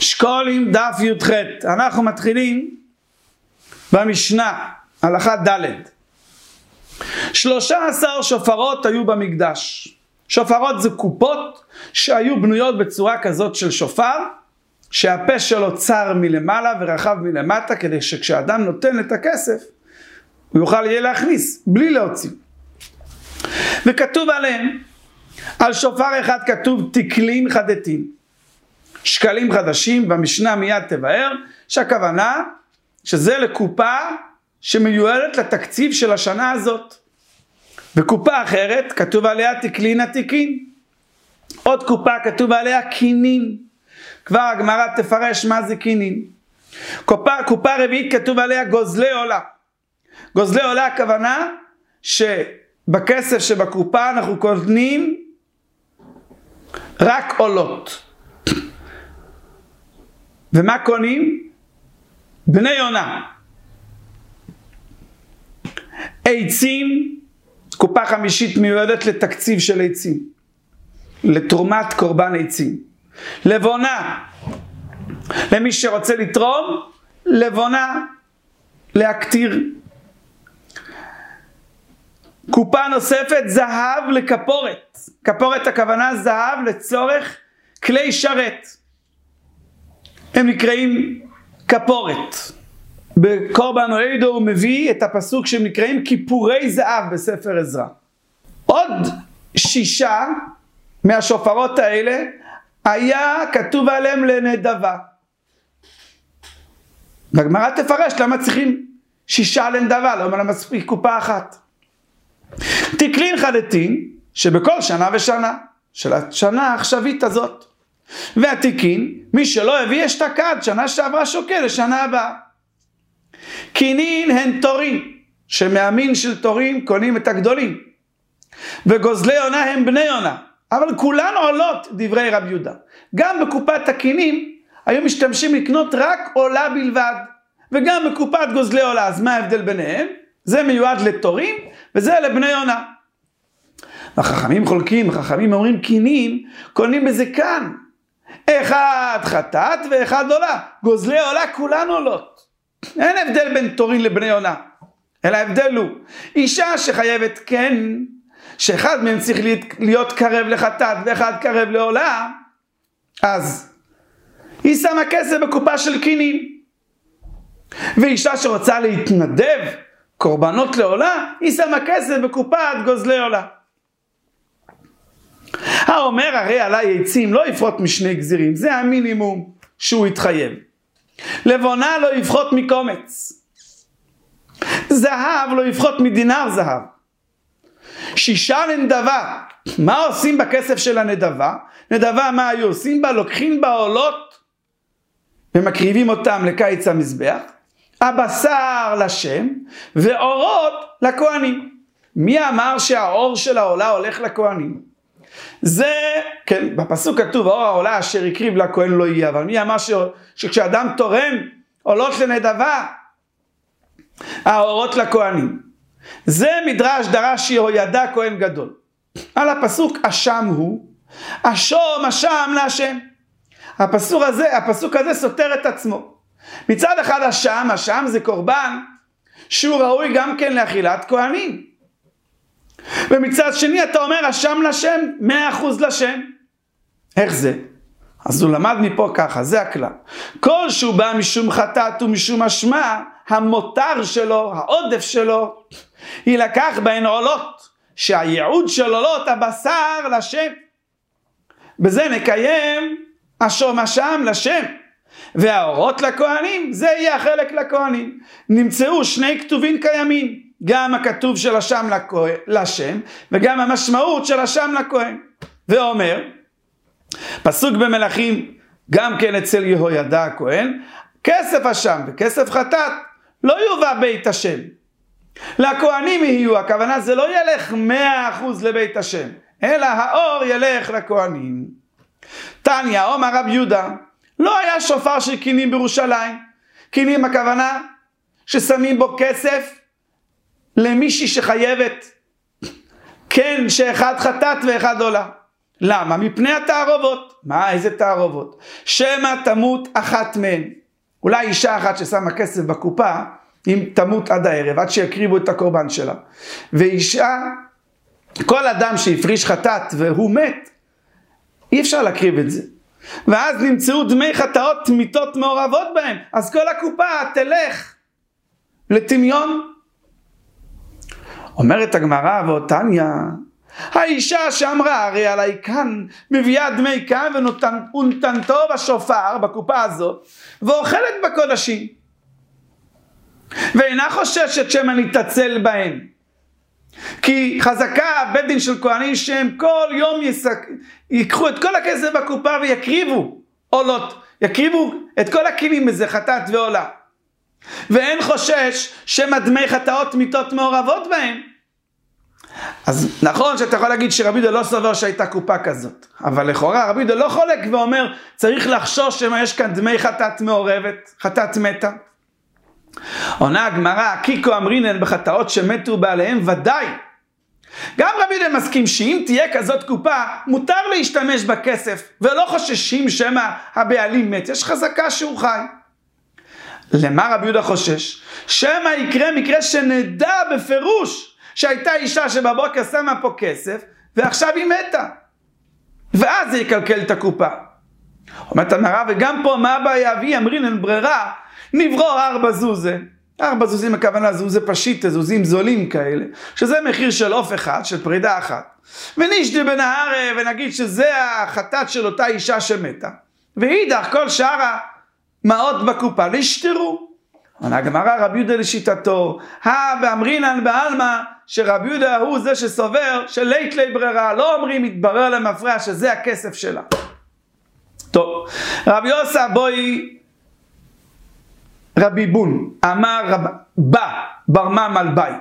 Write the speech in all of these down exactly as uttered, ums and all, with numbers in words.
שקולים דף י"ח. אנחנו מתחילים במשנה, הלכה ד'. שלושה עשר שופרות היו במקדש. שופרות זה קופות שהיו בנויות בצורה כזאת של שופר, שהפה שלו צר מלמעלה ורחב מלמטה, כדי שכשאדם נותן את הכסף, הוא יוכל יהיה להכניס, בלי להוציא. וכתוב עליהם, על שופר אחד כתוב תקלין חדתין, שקלים חדשים. במשנה מיד תבהר שהכוונה שזה לקופה שמיועדת לתקציב של השנה הזאת. וקופה אחרת כתוב עליה תקלין עתיקין. עוד קופה כתוב עליה קינין. כבר הגמרא תפרש מה זה קינין. קופה, קופה רביעית כתוב עליה גוזלי עולה. גוזלי עולה הכוונה שבכסף שבקופה אנחנו קונים רק עולות. ומה קונים? בני יונה. עצים, קופה חמישית מיועדת לתקציב של עצים, לתרומת קורבן עצים. לבונה, למי שרוצה לתרום, לבונה להקטיר. קופה נוספת, זהב לכפורת. כפורת הכוונה זהב לצורך כלי שרת, הם נקראים כפורת. בקורבן עדו הוא מביא את הפסוק שהם נקראים כיפורי זהב בספר עזרא. עוד שישה מהשופרות האלה היה כתוב עליהם לנדבה. והגמרא תפרש למה צריכים שישה לנדבה, לא למה מספיק קופה אחת. תקלין חדתין שבכל שנה ושנה של השנה העכשווית הזאת. והתיקין, מי שלא הביא אשתקד שנה שעברה שוקל לשנה הבאה. קינין הן תורים, שמאמין של תורים קונים את הגדולים. וגוזלי עונה הם בני עונה, אבל כולן עולות דברי רבי יהודה. גם בקופת הקינים היו משתמשים לקנות רק עולה בלבד, וגם בקופת גוזלי עולה. אז מה ההבדל ביניהם? זה מיועד לתורים וזה לבני עונה. החכמים חולקים, החכמים אומרים קינים קונים בזה כאן. אחד חטאת ואחד עולה. גוזלי עולה כולן עולות. אין הבדל בין תורין לבני עונה, אלא ההבדל הוא אישה שחייבת כן, שאחד מהם צריך להיות קרב לחטאת ואחד קרב לעולה, אז היא שמה כסף בקופה של קינים. ואישה שרוצה להתנדב קורבנות לעולה, היא שמה כסף בקופת גוזלי עולה. האומר הרי עלי עצים לא יפחות משני גזירים, זה המינימום שהוא יתחייב. לבונה לא יפחות מקומץ, זהב לא יפחות מדינר זהב. שישה לנדבה, מה עושים בכסף של הנדבה? נדבה מה היו עושים בה? לוקחים בה עולות ומקריבים אותם לקיץ המזבח, הבשר לשם ואורות לכהנים. מי אמר שהאור של העולה הולך לכהנים? זה, כן, בפסוק כתוב, האור העולה אשר יקריב לכהן לא יהיה, אבל מי אמר ש... שכשאדם תורם עולות לנדבה, האורות לכהנים? זה מדרש דרש יהוידע כהן גדול. על הפסוק אשם הוא, אשום אשם להשם. הפסוק הזה, הפסוק הזה סותר את עצמו. מצד אחד אשם, אשם זה קורבן שהוא ראוי גם כן לאכילת כהנים. ומצד שני אתה אומר אשם לשם, מאה אחוז לשם. איך זה? אז הוא למד מפה ככה, זה הכלל. כל שהוא בא משום חטאת ומשום אשמה, המותר שלו, העודף שלו, יילקח בהן עולות, שהייעוד של עולות הבשר לשם. בזה נקיים אשום אשם לשם. והאורות לכהנים, זה יהיה החלק לכהנים. נמצאו שני כתובים קיימים. גם הכתוב של השם לשם, וגם המשמעות של השם לכהן. ואומר, פסוק במלכים, גם כן אצל יהוידע הכהן, כסף השם וכסף חטאת, לא יובא בית השם. לכהנים יהיו, הכוונה זה לא ילך מאה אחוז לבית השם, אלא האור ילך לכהנים. תניא, אומר רבי יהודה, לא היה שופר של קינים בירושלים. קינים הכוונה ששמים בו כסף, למישהי שחייבת, כן, שאחד חטאת ואחד עולה. למה? מפני התערובות. מה? איזה תערובות? שמא תמות אחת מהן. אולי אישה אחת ששמה כסף בקופה, אם תמות עד הערב, עד שיקריבו את הקורבן שלה. ואישה, כל אדם שהפריש חטאת והוא מת, אי אפשר להקריב את זה. ואז נמצאו דמי חטאות מיתות מעורבות בהם. אז כל הקופה תלך לטמיון. אומרת הגמרא ואותניה, האישה שאמרה הרי עליי כאן מביאה דמי כאן ונתנתו בשופר בקופה הזאת ואוכלת בקודשים ואינה חוששת שמא נתעצל בהם, כי חזקה בית דין של כהנים שהם כל יום יסק... ייקחו את כל הכסף בקופה ויקריבו עולות, יקריבו את כל הכלים בזה חטאת ועולה, ואין חושש שמא דמי חטאות מיתות מעורבות בהם. אז נכון שאתה יכול להגיד שרבי יהודה לא סובר שהייתה קופה כזאת, אבל לכאורה רבי יהודה לא חולק ואומר צריך לחשוש שמא יש כאן דמי חטאת מעורבת, חטאת מתה. עונה הגמרא, קיקו אמרינן בחטאות שמתו בעליהם ודאי. גם רבי יהודה מסכים שאם תהיה כזאת קופה מותר להשתמש בכסף ולא חוששים שמא הבעלים מת, יש חזקה שהוא חי. למה רבי יהודה חושש? שמא יקרה מקרה שנדע בפירוש שהייתה אישה שבבוקר שמה פה כסף ועכשיו היא מתה, ואז זה יקלקל את הקופה. אומרת המראה, וגם פה מה הבעיה? והיא אמרינן ברירה, נברור ארבע זוזה. ארבע זוזים הכוונה זוזה פשיטה, זוזים זולים כאלה, שזה מחיר של עוף אחד, של פרידה אחת. ונשדה בנהר ונגיד שזה החטאת של אותה אישה שמתה, ואידך כל שאר המעות בקופה נשתרו. עונה הגמרא, רבי יהודה לשיטתו, הא באמרינן בעלמא, שרבי יהודה הוא זה שסובר שלית לי ברירה, לא אומרים התברר למפרע שזה הכסף שלה. טוב, רבי יוסף בואי רבי בון אמר רב, בא ברמם על ביי.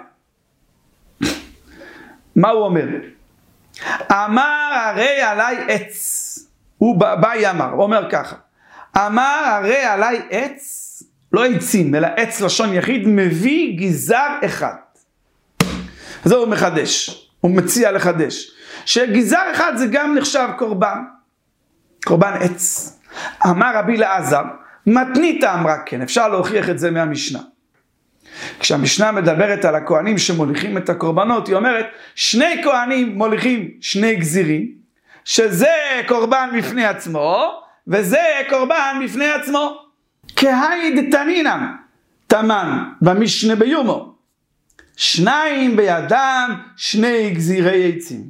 מה הוא אומר? אמר הרי עליי עץ, הוא ביי אמר, הוא אומר ככה, אמר הרי עליי עץ, לא עצים אלא עץ לשון יחיד, מביא גזר אחד. זה הוא מחדש, הוא מציע לחדש שגזר אחד זה גם נחשב קורבן, קורבן עץ. אמר רבי אלעזר, מתנית אמרה כן, אפשר להוכיח את זה מהמשנה. כשהמשנה מדברת על הכהנים שמוליכים את הקורבנות, היא אומרת שני כהנים מוליכים שני גזירים, שזה קורבן בפני עצמו וזה קורבן בפני עצמו. כהיד תנינם תמן במשנה ביומו, שניים בידם שני גזירי עצים.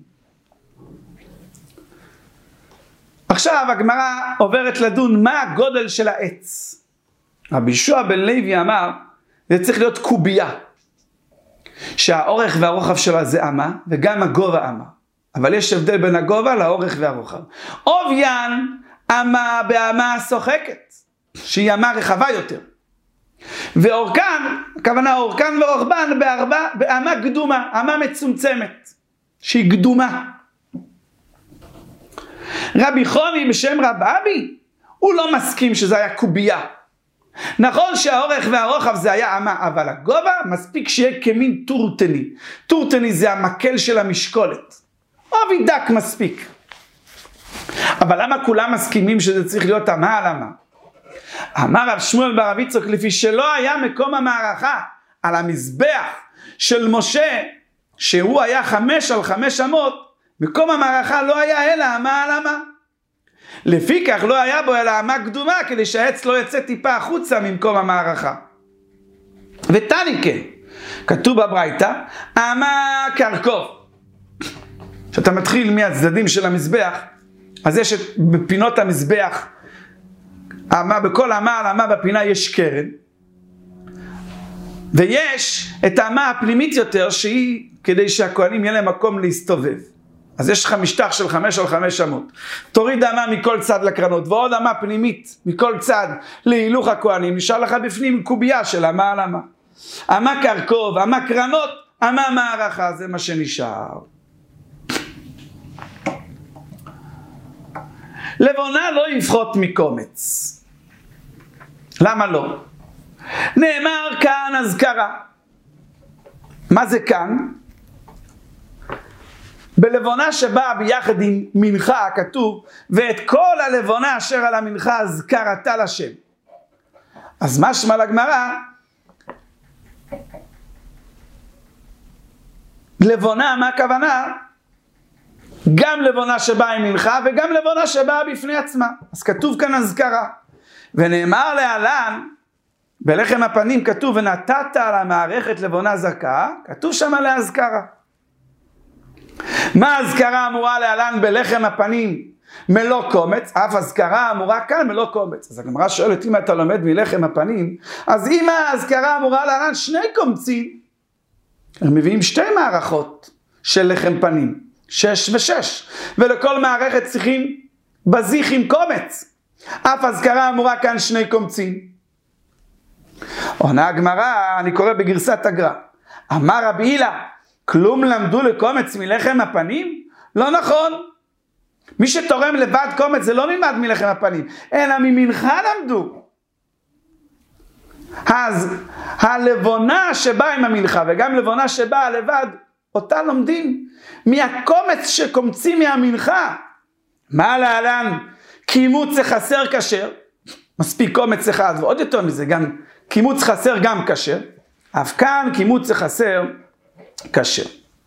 עכשיו הגמרא עוברת לדון מה הגודל של העץ. רבי יהושע בן לוי אמר זה צריך להיות קובייה, שהאורך והרוחב שלה זה אמה וגם הגובה אמה, אבל יש הבדל בין הגובה לאורך והרוחב. עוביין אמה באמה שוחקת, שהיא אמה רחבה יותר, ואורכן, הכוונה אורכן ורוחבן בארבע, באמה קדומה, אמה מצומצמת שהיא קדומה. רבי חוני בשם רבבי הוא לא מסכים שזה היה קובייה. נכון שהאורך והרוחב זה היה אמה, אבל הגובה מספיק שיהיה כמין טורטני. טורטני זה המקל של המשקולת, עובי דק מספיק. אבל למה כולם מסכימים שזה צריך להיות אמה על אמה? אמר רב שמואל בר אביצוק, לפי שלא היה מקום המערכה על המזבח של משה שהוא היה חמש על חמש אמות, מקום המערכה לא היה אלא אמה על אמה. לפי כך לא היה בו אלא אמה קדומה, כדי שהעץ לא יצא טיפה החוצה ממקום המערכה. ותני כן, כתוב בברייתא, אמה קרקוב. כשאתה מתחיל מהצדדים של המזבח, אז יש בפינות המזבח, אמה, בכל אמה על אמה בפינה יש קרן, ויש את האמה הפנימית יותר, שהיא כדי שהכהנים יהיה להם מקום להסתובב. אז יש לך משטח של חמש על חמש אמות, תוריד אמה מכל צד לקרנות ועוד אמה פנימית מכל צד להילוך הכהנים, נשאר לך בפנים קובייה של אמה על אמה. אמה קרקוב, אמה קרנות, אמה מערכה, זה מה שנשאר. לבונה לא יפחות מקומץ. למה לא? נאמר כאן אזכרה. מה זה כאן? בלבונה שבאה ביחד עם מנחה כתוב, ואת כל הלבונה אשר על המנחה זכרתה לשם. אז משמע לגמרא, לבונה, מה הכוונה? גם לבונה שבאה עם מנחה וגם לבונה שבאה בפני עצמה. אז כתוב כאן הזכרה. ונאמר להלן, בלחם הפנים כתוב, ונתת על המערכת לבונה זכה, כתוב שם להזכרה. מה הזכרה אמורה להלן בלחם הפנים מלוא קומץ? אף הזכרה אמורה כאן מלוא קומץ. אז הגמרא שואלת, אם אתה לומד מלחם הפנים, אז אם ההזכרה אמורה להלן שני קומצים, הם מביאים שתי מערכות של לחם פנים, שש ושש, ולכל מערכת צריכים בזיך עם קומץ. אף הזכרה אמורה כאן שני קומצים. עונה הגמרא, אני קורא בגרסת הגר"א, אמר רבי הילה, כלום למדו לקומץ מלחם הפנים? לא נכון. מי שתורם לבד קומץ זה לא נלמד מלחם הפנים, אלא ממנחה למדו. אז הלבונה שבאה עם המנחה וגם לבונה שבאה לבד, אותה לומדים מהקומץ שקומצים מהמנחה. מה להלן? קימוץ חסר כשר, מספיק קומץ אחד, ועוד יותר מזה, גם קימוץ חסר גם כשר, אף כאן קימוץ חסר כשר.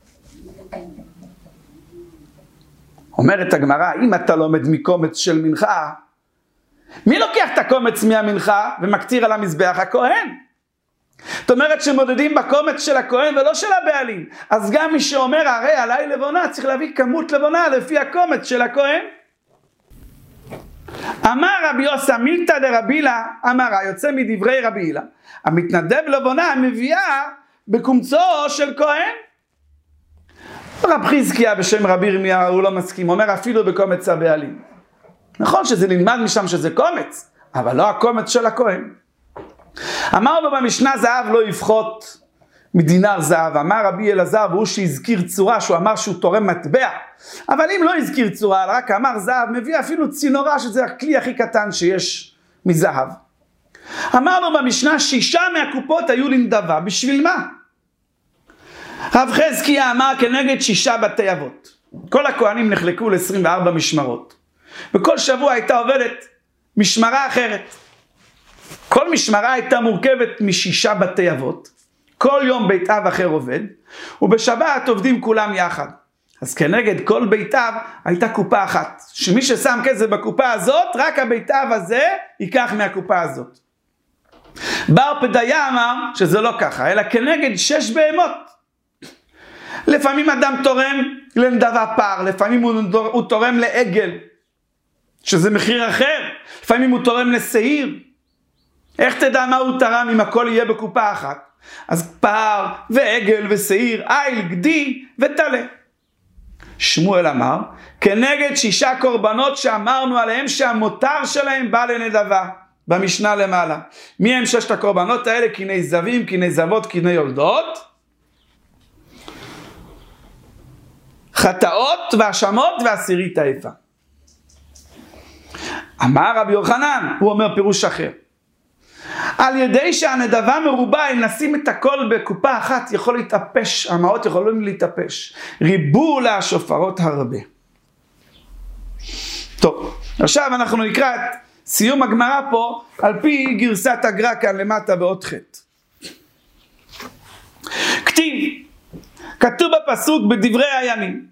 אומרת הגמרא, אם אתה לומד מקומץ של מנחה, מי לוקח את הקומץ מהמנחה ומקטיר על המזבח? הכהן. זאת אומרת שמודדים בקומץ של הכהן ולא של הבעלים. אז גם מי שאומר הרי עליי לבונה, צריך להביא כמות לבונה לפי הקומץ של הכהן. אמר רבי יוסי מילתא דרבי הילה, אמרה, יוצא מדברי רבי הילה, המתנדב לבונה מביאה בקומצו של כהן. רב חזקיה בשם רבי ירמיה הוא לא מסכים, אומר אפילו בקומץ הבעלים. נכון שזה נלמד משם שזה קומץ, אבל לא הקומץ של הכהן. אמרנו במשנה זהב לא יפחות מדינר זהב, אמר רבי אלעזר, והוא שהזכיר צורה, שהוא אמר שהוא תורם מטבע, אבל אם לא הזכיר צורה, רק אמר זהב, מביא אפילו צינורה, שזה הכלי הכי קטן שיש מזהב. אמרנו במשנה, שישה מהקופות היו לנדבה, בשביל מה? רב חזקיה אמר כנגד שישה בתי אבות. כל הכהנים נחלקו ל-עשרים וארבע משמרות, וכל שבוע הייתה עובדת משמרה אחרת. כל משמרה הייתה מורכבת משישה בתי אבות, כל יום בית אב אחר עובד, ובשבת עובדים כולם יחד. אז כנגד כל בית אב הייתה קופה אחת, שמי ששם כסף בקופה הזאת, רק הבית אב הזה ייקח מהקופה הזאת. בר פדיה אמר שזה לא ככה, אלא כנגד שש בהמות. לפעמים אדם תורם לנדבה פר, לפעמים הוא, הוא תורם לעגל, שזה מחיר אחר, לפעמים הוא תורם לשעיר. איך תדע מה הוא תרם אם הכל יהיה בקופה אחת? אז פר ועגל ושעיר, איל, גדי וטלה. שמואל אמר, כנגד שישה קורבנות שאמרנו עליהם שהמותר שלהם בא לנדבה, במשנה למעלה. מי הם ששת הקורבנות האלה? קיני זבים, קיני זבות, קיני יולדות, חטאות והשמות ועשירית האיפה. אמר רבי יוחנן, הוא אומר פירוש אחר, על ידי שהנדבה מרובה, אם נשים את הכל בקופה אחת, יכול להתאפש, המעות יכולים להתאפש. ריבו לה שופרות הרבה. טוב, עכשיו אנחנו נקרא את סיום הגמרא פה, על פי גרסת הגר"א כאן למטה באות ח'. כתיב, כתוב בפסוק בדברי הימים,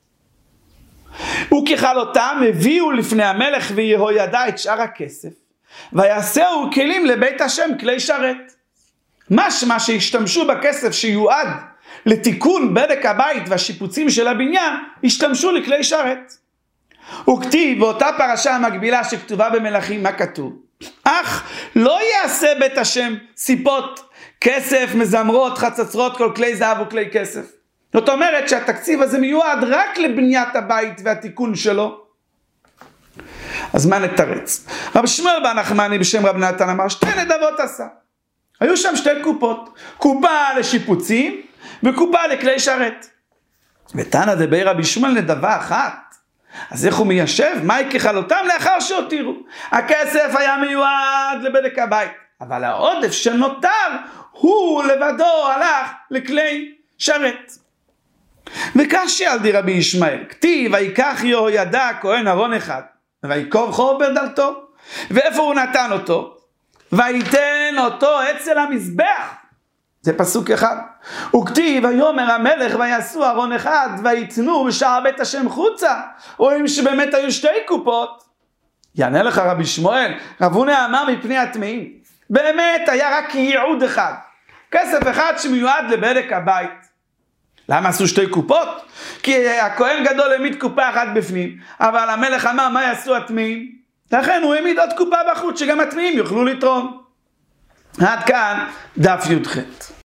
וככלותם הביאו לפני המלך ויהוידע את שאר הכסף, ויעשהו כלים לבית השם כלי שרת. משמע שהשתמשו בכסף שיועד לתיקון בדק הבית והשיפוצים של הבניין, השתמשו לכלי שרת. וכתיב באותה פרשה המקבילה שכתובה במלכים, מה כתוב? אך לא יעשה בית השם סיפות, כסף, מזמרות, חצוצרות, כל כלי זהב וכלי כסף. זאת אומרת שהתקציב הזה מיועד רק לבניית הבית והתיקון שלו. אז מה נתרץ? רב שמואל בר נחמני בשם רב נתן אמר, שתי נדבות עשה. היו שם שתי קופות, קופה לשיפוצים וקופה לכלי שרת. ותנא דבי רבי שמואל נדבה אחת. אז איך הוא מיישב? מהי ככלותם? לאחר שהותירו. הכסף היה מיועד לבדק הבית, אבל העודף שנותר הוא לבדו הלך לכלי שרת. וקשי על די רבי ישמעאל, כתיב ויקח יהוידע הכהן ארון אחד ויקוב חור בדלתו, ואיפה הוא נתן אותו? ויתן אותו אצל המזבח, זה פסוק אחד. וכתיב ויאמר המלך ויעשו ארון אחד ויתנו בשער בית השם חוצה. רואים שבאמת היו שתי קופות. יענה לך רבי שמואל, רב הונא אמר מפני הטמאים, באמת היה רק ייעוד אחד, כסף אחד שמיועד לבדק הבית. למה עשו שתי קופות? כי הכהן גדול העמיד קופה אחת בפנים, אבל המלך אמר מה יעשו הטמאים? לכן הוא העמיד עוד קופה בחוץ שגם הטמאים יוכלו לתרום. עד כאן דף י"ח.